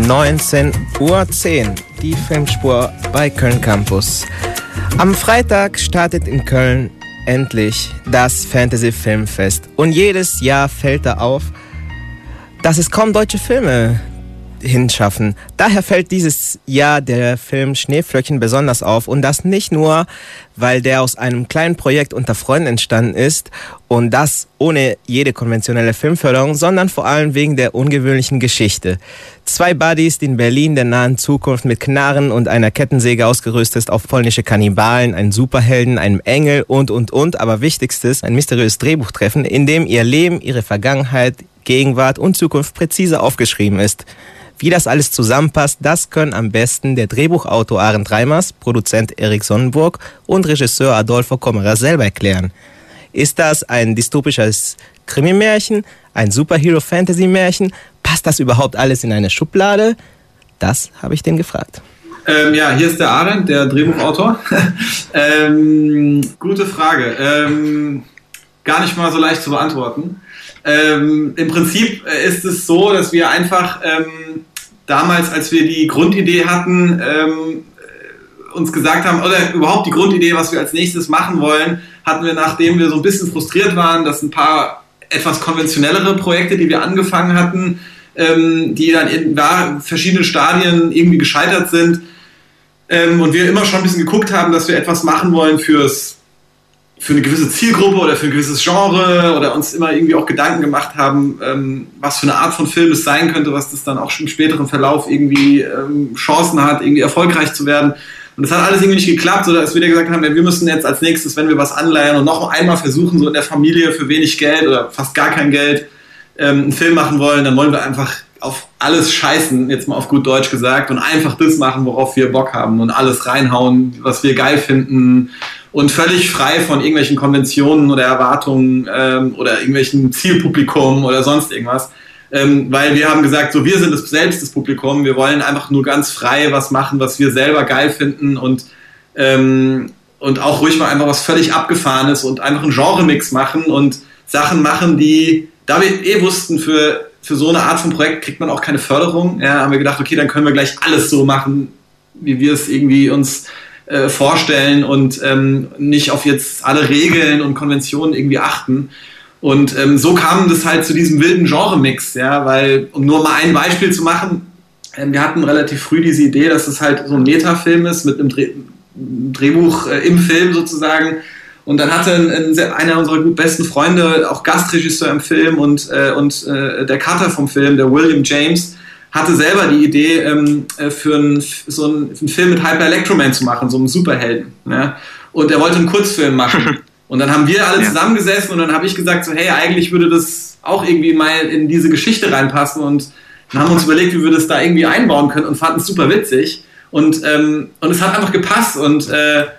19:10 Uhr, die Filmspur bei Köln Campus. Am Freitag startet in Köln endlich das Fantasy Filmfest. Und jedes Jahr fällt da auf, dass es kaum deutsche Filme hinschaffen. Daher fällt dieses Jahr der Film Schneeflöckchen besonders auf. Und das nicht nur, weil der aus einem kleinen Projekt unter Freunden entstanden ist und das ohne jede konventionelle Filmförderung, sondern vor allem wegen der ungewöhnlichen Geschichte. 2 Buddies, die in Berlin der nahen Zukunft mit Knarren und einer Kettensäge ausgerüstet ist, auf polnische Kannibalen, einen Superhelden, einem Engel und, aber wichtigstes, ein mysteriöses Drehbuch treffen, in dem ihr Leben, ihre Vergangenheit, Gegenwart und Zukunft präzise aufgeschrieben ist. Wie das alles zusammenpasst, das können am besten der Drehbuchautor Arend Reimers, Produzent Erik Sonnenburg und Regisseur Adolfo Kommerer selber erklären. Ist das ein dystopisches Krimi-Märchen, ein Superhero-Fantasy-Märchen? Passt das überhaupt alles in eine Schublade? Das habe ich den gefragt. Ja, hier ist der Arend, der Drehbuchautor. Gute Frage. Gar nicht mal so leicht zu beantworten. Im Prinzip ist es so, dass wir einfach damals, als wir die Grundidee hatten, uns gesagt haben, oder überhaupt die Grundidee, was wir als nächstes machen wollen, hatten wir, nachdem wir so ein bisschen frustriert waren, dass ein paar etwas konventionellere Projekte, die wir angefangen hatten, die dann in verschiedenen Stadien irgendwie gescheitert sind, und wir immer schon ein bisschen geguckt haben, dass wir etwas machen wollen für eine gewisse Zielgruppe oder für ein gewisses Genre oder uns immer irgendwie auch Gedanken gemacht haben, was für eine Art von Film es sein könnte, was das dann auch schon im späteren Verlauf irgendwie Chancen hat, irgendwie erfolgreich zu werden. Und das hat alles irgendwie nicht geklappt, sodass wir gesagt haben, wir müssen jetzt als nächstes, wenn wir was anleiern und noch einmal versuchen, so in der Familie für wenig Geld oder fast gar kein Geld einen Film machen wollen, dann wollen wir einfach auf alles scheißen, jetzt mal auf gut Deutsch gesagt, und einfach das machen, worauf wir Bock haben und alles reinhauen, was wir geil finden, und völlig frei von irgendwelchen Konventionen oder Erwartungen oder irgendwelchen Zielpublikum oder sonst irgendwas. Weil wir haben gesagt, so, wir sind selbst das Publikum, wir wollen einfach nur ganz frei was machen, was wir selber geil finden, und auch ruhig mal einfach was völlig Abgefahrenes und einfach einen Genremix machen und Sachen machen, die, da wir wussten, für so eine Art von Projekt kriegt man auch keine Förderung, ja, haben wir gedacht, okay, dann können wir gleich alles so machen, wie wir es irgendwie uns vorstellen und nicht auf jetzt alle Regeln und Konventionen irgendwie achten. Und so kam das halt zu diesem wilden Genre-Mix, ja, weil, um nur mal ein Beispiel zu machen, wir hatten relativ früh diese Idee, dass es halt so ein Metafilm ist mit einem Drehbuch im Film sozusagen. Und dann hatte einer unserer gut besten Freunde, auch Gastregisseur im Film und der Cutter vom Film, der William James, hatte selber die Idee, für einen Film mit Hyper Electroman zu machen, so einen Superhelden. Ja? Und er wollte einen Kurzfilm machen. Und dann haben wir alle zusammengesessen und dann habe ich gesagt, so, hey, eigentlich würde das auch irgendwie mal in diese Geschichte reinpassen, und dann haben wir uns überlegt, wie wir das da irgendwie einbauen können, und fanden es super witzig. Und es hat einfach gepasst und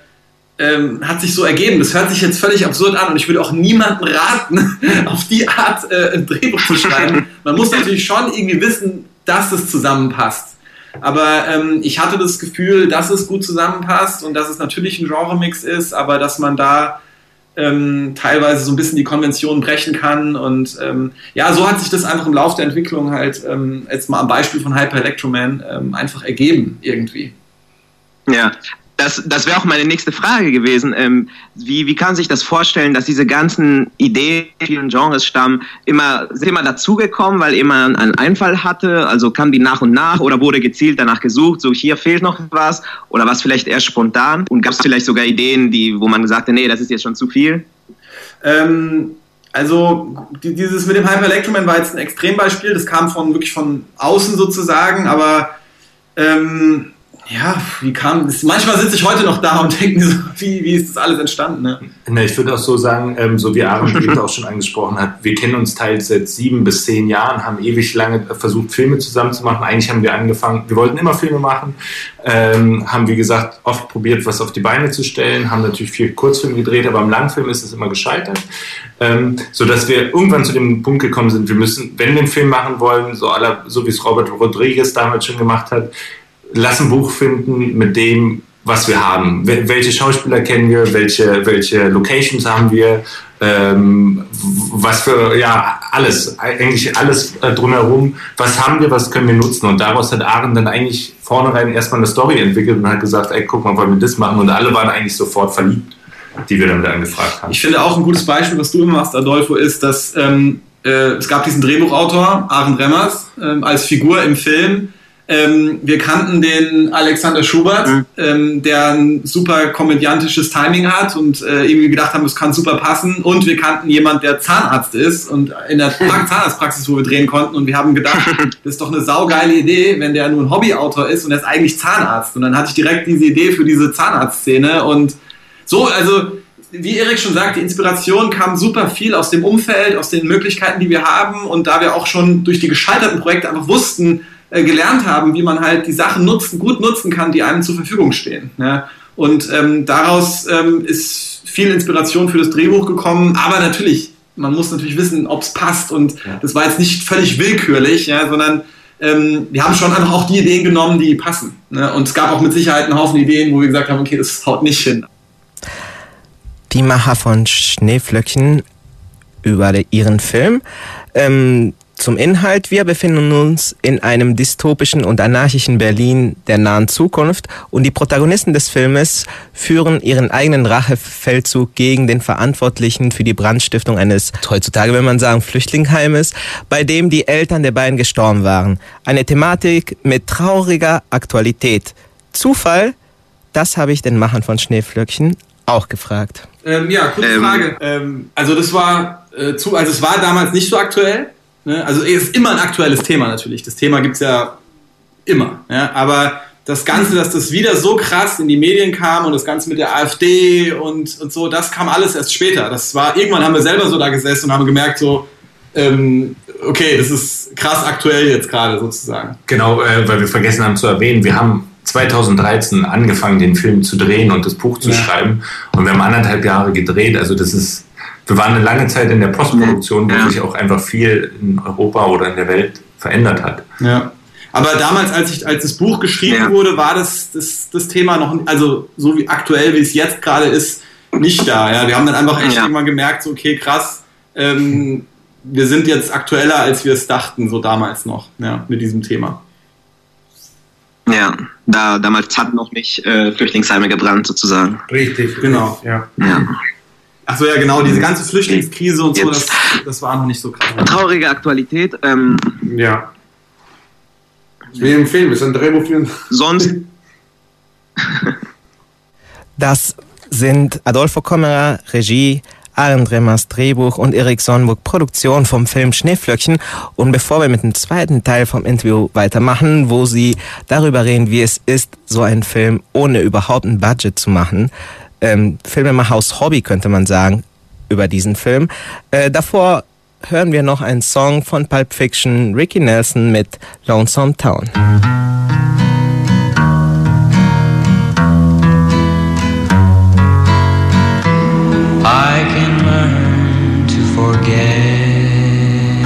hat sich so ergeben. Das hört sich jetzt völlig absurd an und ich würde auch niemandem raten, auf die Art ein Drehbuch zu schreiben. Man muss natürlich schon irgendwie wissen, dass es zusammenpasst. Aber ich hatte das Gefühl, dass es gut zusammenpasst und dass es natürlich ein Genremix ist, aber dass man da teilweise so ein bisschen die Konvention brechen kann. Und so hat sich das einfach im Laufe der Entwicklung halt jetzt mal am Beispiel von Hyper Electroman einfach ergeben irgendwie. Ja. Das wäre auch meine nächste Frage gewesen. Wie kann sich das vorstellen, dass diese ganzen Ideen, vielen Genres stammen, sind immer dazugekommen, weil jemand einen Einfall hatte? Also kamen die nach und nach oder wurde gezielt danach gesucht, so hier fehlt noch was, oder was vielleicht eher spontan? Und gab es vielleicht sogar Ideen, wo man gesagt hat, nee, das ist jetzt schon zu viel? Also dieses mit dem Hyper Electroman war jetzt ein Extrembeispiel, das kam wirklich von außen sozusagen, aber wie kam das? Manchmal sitze ich heute noch da und denke mir so, wie ist das alles entstanden? Ne? Ich würde auch so sagen, so wie Aaron eben auch schon angesprochen hat, wir kennen uns teils seit 7 bis 10 Jahren, haben ewig lange versucht, Filme zusammen zu machen. Eigentlich haben wir angefangen, wir wollten immer Filme machen, haben, wie gesagt, oft probiert, was auf die Beine zu stellen, haben natürlich viel Kurzfilm gedreht, aber im Langfilm ist es immer gescheitert. Sodass wir irgendwann zu dem Punkt gekommen sind, wir müssen, wenn wir einen Film machen wollen, so wie es Robert Rodriguez damals schon gemacht hat, lass ein Buch finden mit dem, was wir haben. Welche Schauspieler kennen wir, welche Locations haben wir, was für, ja, eigentlich alles drumherum, was haben wir, was können wir nutzen, und daraus hat Aaron dann eigentlich vornherein erstmal eine Story entwickelt und hat gesagt, ey, guck mal, wollen wir das machen, und alle waren eigentlich sofort verliebt, die wir dann da angefragt haben. Ich finde auch ein gutes Beispiel, was du immer machst, Adolfo, ist, dass es gab diesen Drehbuchautor, Aaron Remmers, als Figur im Film. Wir kannten den Alexander Schubert, der ein super komödiantisches Timing hat und irgendwie gedacht haben, das kann super passen. Und wir kannten jemanden, der Zahnarzt ist und in der Zahnarztpraxis, wo wir drehen konnten. Und wir haben gedacht, das ist doch eine saugeile Idee, wenn der nur ein Hobbyautor ist und er ist eigentlich Zahnarzt. Und dann hatte ich direkt diese Idee für diese Zahnarztszene. Und so, also wie Erik schon sagt, die Inspiration kam super viel aus dem Umfeld, aus den Möglichkeiten, die wir haben. Und da wir auch schon durch die gescheiterten Projekte einfach wussten, gelernt haben, wie man halt die Sachen gut nutzen kann, die einem zur Verfügung stehen. Ja? Und daraus ist viel Inspiration für das Drehbuch gekommen, aber natürlich, man muss natürlich wissen, ob es passt, und das war jetzt nicht völlig willkürlich, ja, sondern wir haben schon einfach auch die Ideen genommen, die passen. Ne? Und es gab auch mit Sicherheit einen Haufen Ideen, wo wir gesagt haben, okay, das haut nicht hin. Die Macher von Schneeflöckchen über ihren Film. Zum Inhalt: Wir befinden uns in einem dystopischen und anarchischen Berlin der nahen Zukunft, und die Protagonisten des Filmes führen ihren eigenen Rachefeldzug gegen den Verantwortlichen für die Brandstiftung eines, heutzutage will man sagen, Flüchtlingsheimes, bei dem die Eltern der beiden gestorben waren. Eine Thematik mit trauriger Aktualität. Zufall? Das habe ich den Machern von Schneeflöckchen auch gefragt. Ja, kurze Frage. Also es war damals nicht so aktuell. Also es ist immer ein aktuelles Thema natürlich. Das Thema gibt es ja immer. Ja? Aber das Ganze, dass das wieder so krass in die Medien kam und das Ganze mit der AfD und so, das kam alles erst später. Irgendwann haben wir selber so da gesessen und haben gemerkt so, okay, das ist krass aktuell jetzt gerade sozusagen. Genau, weil wir vergessen haben zu erwähnen, wir haben 2013 angefangen, den Film zu drehen und das Buch zu schreiben, und wir haben 1,5 Jahre gedreht. Also wir waren eine lange Zeit in der Postproduktion, wo sich auch einfach viel in Europa oder in der Welt verändert hat. Ja. Aber damals, als das Buch geschrieben wurde, war das Thema noch, also so wie aktuell, wie es jetzt gerade ist, nicht da. Ja? Wir haben dann einfach echt irgendwann gemerkt, so, okay, krass, wir sind jetzt aktueller, als wir es dachten, so damals noch, mit diesem Thema. Ja, damals hat noch nicht Flüchtlingsheime gebrannt, sozusagen. Richtig, genau. Ja. Achso, ja, genau, diese ganze Flüchtlingskrise und so, das war noch nicht so krass. Traurige Aktualität. Ja. Wie im Film, ist ein Drehbuchfilm. Sonst. Das sind Adolfo Kommerer, Regie, Aaron Remmers, Drehbuch, und Erik Sonnenburg, Produktion vom Film Schneeflöckchen. Und bevor wir mit dem zweiten Teil vom Interview weitermachen, wo sie darüber reden, wie es ist, so einen Film ohne überhaupt ein Budget zu machen, Filmemacher aus Hobby, könnte man sagen, über diesen Film. Davor hören wir noch einen Song von Pulp Fiction, Ricky Nelson mit Lonesome Town. I can learn to forget.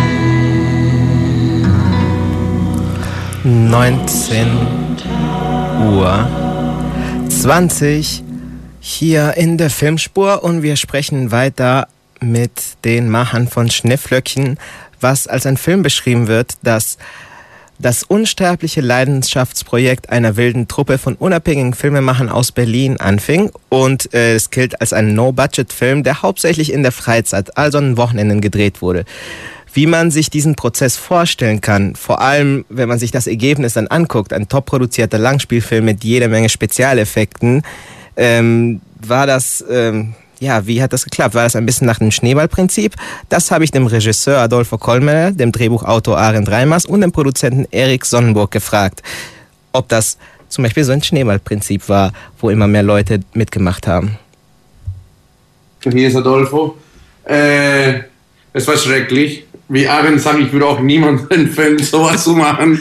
19:20 hier in der Filmspur, und wir sprechen weiter mit den Machern von Schneeflöckchen, was als ein Film beschrieben wird, das unsterbliche Leidenschaftsprojekt einer wilden Truppe von unabhängigen Filmemachern aus Berlin anfing, und es gilt als ein No-Budget-Film, der hauptsächlich in der Freizeit, also an Wochenenden, gedreht wurde. Wie man sich diesen Prozess vorstellen kann, vor allem wenn man sich das Ergebnis dann anguckt, ein top produzierter Langspielfilm mit jeder Menge Spezialeffekten, war das, wie hat das geklappt? War das ein bisschen nach dem Schneeballprinzip? Das habe ich dem Regisseur Adolfo Kommerer, dem Drehbuchautor Aaron Remmers und dem Produzenten Erik Sonnenburg gefragt, ob das zum Beispiel so ein Schneeballprinzip war, wo immer mehr Leute mitgemacht haben. Hier ist Adolfo. Es war schrecklich. Wie Aaron sagt, ich würde auch niemanden empfehlen, sowas zu machen.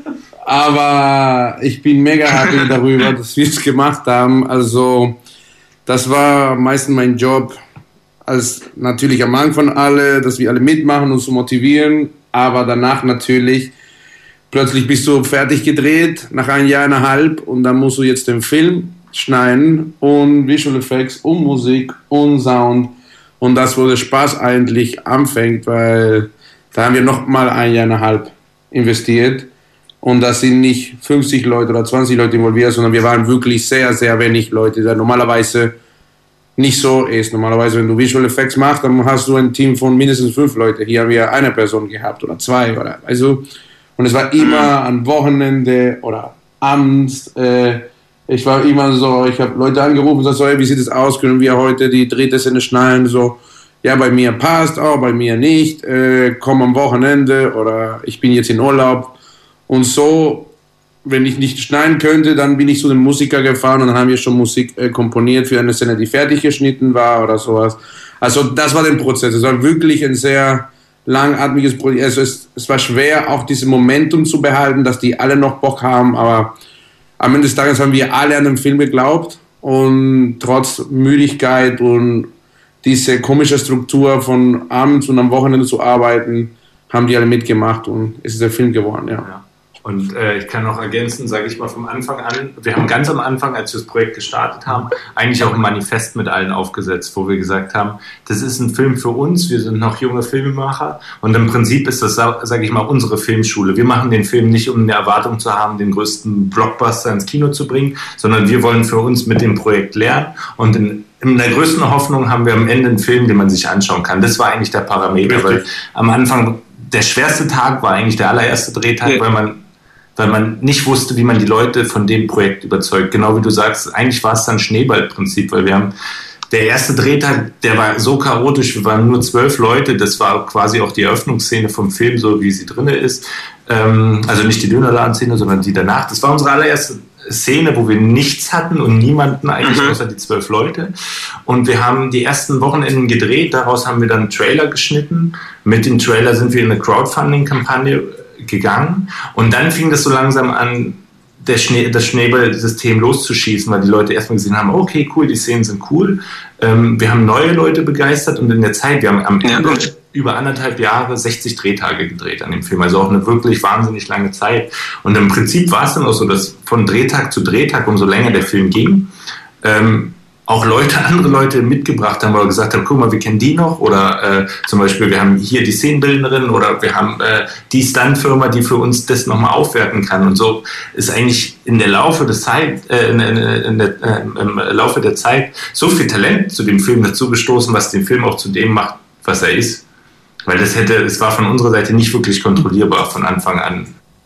Aber ich bin mega happy darüber, dass wir es gemacht haben. Also, das war meistens mein Job, als natürlich am Anfang dass wir alle mitmachen und zu motivieren. Aber danach natürlich, plötzlich bist du fertig gedreht, nach 1,5 Jahren, und dann musst du jetzt den Film schneiden und Visual Effects und Musik und Sound Und das, wo der Spaß eigentlich anfängt, weil da haben wir nochmal 1,5 Jahre investiert. Und da sind nicht 50 Leute oder 20 Leute involviert, sondern wir waren wirklich sehr, sehr wenig Leute. Das normalerweise nicht so ist. Normalerweise, wenn du Visual Effects machst, dann hast du ein Team von mindestens 5 Leuten. Hier haben wir eine Person gehabt oder 2. Oder, also, und es war immer am Wochenende oder abends. Ich war immer so, ich habe Leute angerufen und gesagt, so, hey, wie sieht es aus? Können wir heute die dritte Szene schneiden? So, ja, bei mir passt auch, bei mir nicht. Komm am Wochenende oder ich bin jetzt in Urlaub. Und so, wenn ich nicht schneiden könnte, dann bin ich zu dem Musiker gefahren und dann haben wir schon Musik komponiert für eine Szene, die fertig geschnitten war oder sowas. Also das war der Prozess. Es war wirklich ein sehr langatmiges Prozess. Also es war schwer, auch dieses Momentum zu behalten, dass die alle noch Bock haben, aber am Ende des Tages haben wir alle an den Film geglaubt und trotz Müdigkeit und diese komische Struktur von abends und am Wochenende zu arbeiten, haben die alle mitgemacht und es ist der Film geworden, ja. Und ich kann noch ergänzen, sage ich mal vom Anfang an, wir haben ganz am Anfang, als wir das Projekt gestartet haben, eigentlich auch ein Manifest mit allen aufgesetzt, wo wir gesagt haben, das ist ein Film für uns, wir sind noch junge Filmemacher und im Prinzip ist das, sage ich mal, unsere Filmschule. Wir machen den Film nicht, um eine Erwartung zu haben, den größten Blockbuster ins Kino zu bringen, sondern wir wollen für uns mit dem Projekt lernen und in der größten Hoffnung haben wir am Ende einen Film, den man sich anschauen kann. Das war eigentlich der Parameter, weil am Anfang der schwerste Tag war eigentlich der allererste Drehtag, weil man nicht wusste, wie man die Leute von dem Projekt überzeugt. Genau wie du sagst, eigentlich war es dann Schneeballprinzip, weil der erste Drehtag, der war so chaotisch, wir waren nur 12 Leute, das war quasi auch die Eröffnungsszene vom Film, so wie sie drin ist. Also nicht die Dönerladen-Szene, sondern die danach. Das war unsere allererste Szene, wo wir nichts hatten und niemanden eigentlich außer die 12 Leute. Und wir haben die ersten Wochenenden gedreht, daraus haben wir dann einen Trailer geschnitten. Mit dem Trailer sind wir in eine Crowdfunding-Kampagne gegangen und dann fing das so langsam an, das Schneeballsystem loszuschießen, weil die Leute erstmal gesehen haben, okay, cool, die Szenen sind cool. Wir haben neue Leute begeistert und in der Zeit, wir haben am Ende über 1,5 Jahre 60 Drehtage gedreht an dem Film, also auch eine wirklich wahnsinnig lange Zeit. Und im Prinzip war es dann auch so, dass von Drehtag zu Drehtag, umso länger der Film ging, auch andere Leute mitgebracht haben, oder gesagt haben, guck mal, wir kennen die noch, oder zum Beispiel, wir haben hier die Szenenbildnerin, oder wir haben die Stuntfirma, die für uns das nochmal aufwerten kann. Und so ist eigentlich im Laufe der Zeit so viel Talent zu dem Film dazu gestoßen, was den Film auch zu dem macht, was er ist. Weil es war von unserer Seite nicht wirklich kontrollierbar von Anfang an.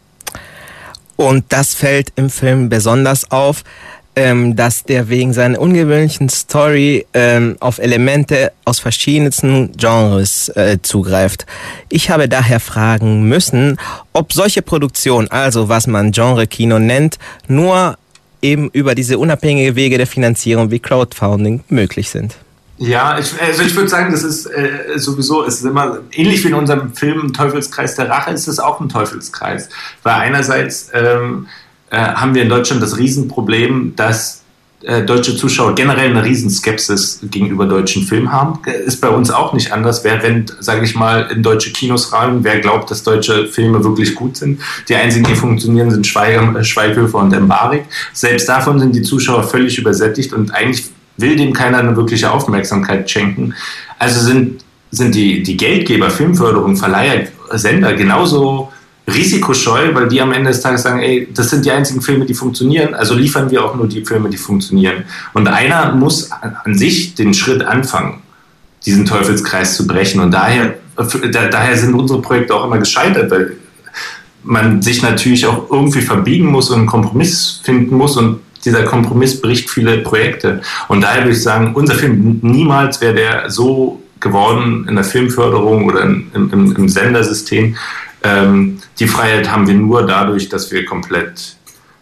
Und das fällt im Film besonders auf, dass der wegen seiner ungewöhnlichen Story auf Elemente aus verschiedensten Genres zugreift. Ich habe daher fragen müssen, ob solche Produktionen, also was man Genre-Kino nennt, nur eben über diese unabhängige Wege der Finanzierung wie Crowdfunding möglich sind. Ja, ich würde sagen, das ist sowieso, es ist immer ähnlich wie in unserem Film Teufelskreis der Rache, ist es auch ein Teufelskreis. Weil einerseits haben wir in Deutschland das Riesenproblem, dass deutsche Zuschauer generell eine Riesenskepsis gegenüber deutschen Filmen haben. Ist bei uns auch nicht anders. Wer rennt, sage ich mal, in deutsche Kinos rein? Wer glaubt, dass deutsche Filme wirklich gut sind? Die einzigen, die funktionieren, sind Schweighöfer und Embarek. Selbst davon sind die Zuschauer völlig übersättigt und eigentlich will dem keiner eine wirkliche Aufmerksamkeit schenken. Also sind die Geldgeber, Filmförderung, Verleiher, Sender genauso risikoscheu, weil die am Ende des Tages sagen, ey, das sind die einzigen Filme, die funktionieren, also liefern wir auch nur die Filme, die funktionieren. Und einer muss an sich den Schritt anfangen, diesen Teufelskreis zu brechen. Und daher sind unsere Projekte auch immer gescheitert, weil man sich natürlich auch irgendwie verbiegen muss und einen Kompromiss finden muss und dieser Kompromiss bricht viele Projekte. Und daher würde ich sagen, unser Film niemals wäre der so geworden in der Filmförderung oder im Sendersystem. Die Freiheit haben wir nur dadurch, dass wir komplett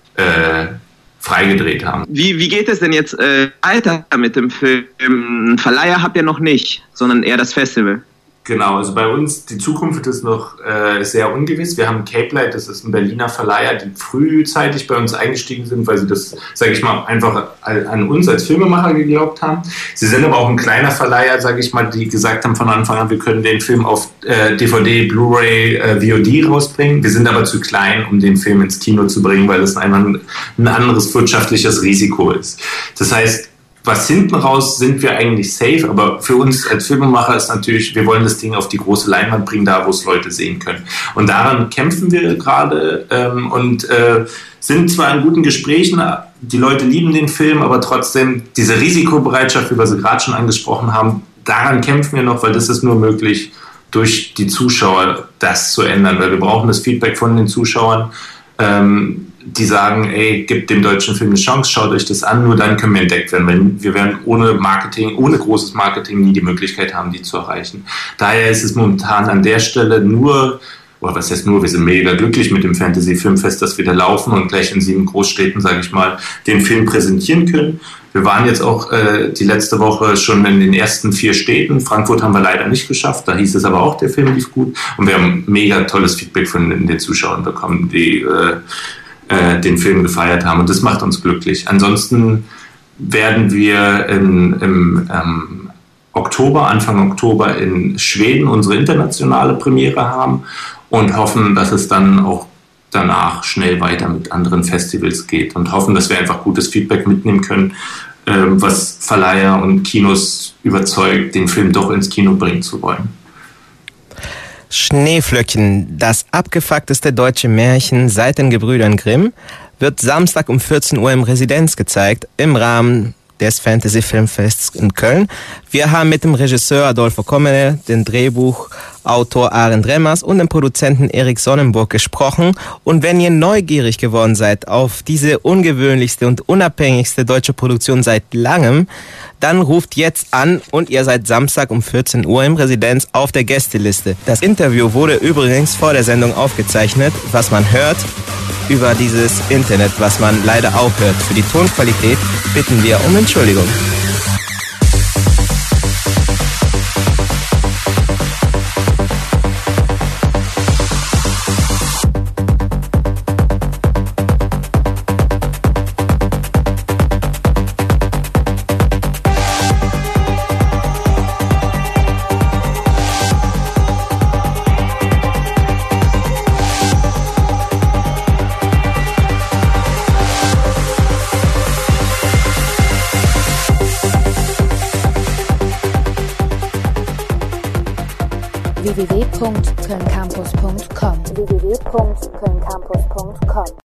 freigedreht haben. Wie geht es denn jetzt weiter mit dem Film? Einen Verleiher habt ihr noch nicht, sondern eher das Festival. Genau, also bei uns, die Zukunft ist noch sehr ungewiss. Wir haben Cape Light, das ist ein Berliner Verleiher, die frühzeitig bei uns eingestiegen sind, weil sie das, sage ich mal, einfach an uns als Filmemacher geglaubt haben. Sie sind aber auch ein kleiner Verleiher, sage ich mal, die gesagt haben von Anfang an, wir können den Film auf DVD, Blu-ray, VOD rausbringen. Wir sind aber zu klein, um den Film ins Kino zu bringen, weil es einfach ein anderes wirtschaftliches Risiko ist. Das heißt, was hinten raus sind wir eigentlich safe, aber für uns als Filmemacher ist natürlich, wir wollen das Ding auf die große Leinwand bringen, da wo es Leute sehen können. Und daran kämpfen wir gerade und sind zwar in guten Gesprächen, die Leute lieben den Film, aber trotzdem diese Risikobereitschaft, wie wir sie gerade schon angesprochen haben, daran kämpfen wir noch, weil das ist nur möglich durch die Zuschauer, das zu ändern, weil wir brauchen das Feedback von den Zuschauern, die sagen, ey, gebt dem deutschen Film eine Chance, schaut euch das an, nur dann können wir entdeckt werden, weil wir werden ohne Marketing, ohne großes Marketing nie die Möglichkeit haben, die zu erreichen. Daher ist es momentan an der Stelle nur, oder was heißt nur, wir sind mega glücklich mit dem Fantasy Filmfest, dass wir da laufen und gleich in 7 Großstädten, sage ich mal, den Film präsentieren können. Wir waren jetzt auch die letzte Woche schon in den ersten 4 Städten. Frankfurt haben wir leider nicht geschafft, da hieß es aber auch, der Film lief gut. Und wir haben mega tolles Feedback von den Zuschauern bekommen, die den Film gefeiert haben. Und das macht uns glücklich. Ansonsten werden wir im Oktober, Anfang Oktober in Schweden unsere internationale Premiere haben und hoffen, dass es dann auch danach schnell weiter mit anderen Festivals geht und hoffen, dass wir einfach gutes Feedback mitnehmen können, was Verleiher und Kinos überzeugt, den Film doch ins Kino bringen zu wollen. Schneeflöckchen, das abgefuckteste deutsche Märchen seit den Gebrüdern Grimm, wird Samstag um 14 Uhr im Residenz gezeigt, im Rahmen des Fantasy Filmfests in Köln. Wir haben mit dem Regisseur Adolfo Komene, dem Drehbuchautor Arend Remmers und dem Produzenten Erik Sonnenburg gesprochen. Und wenn ihr neugierig geworden seid auf diese ungewöhnlichste und unabhängigste deutsche Produktion seit langem, dann ruft jetzt an und ihr seid Samstag um 14 Uhr im Residenz auf der Gästeliste. Das Interview wurde übrigens vor der Sendung aufgezeichnet. Was man hört über dieses Internet, was man leider auch hört. Für die Tonqualität bitten wir um Entschuldigung. www.kölncampus.com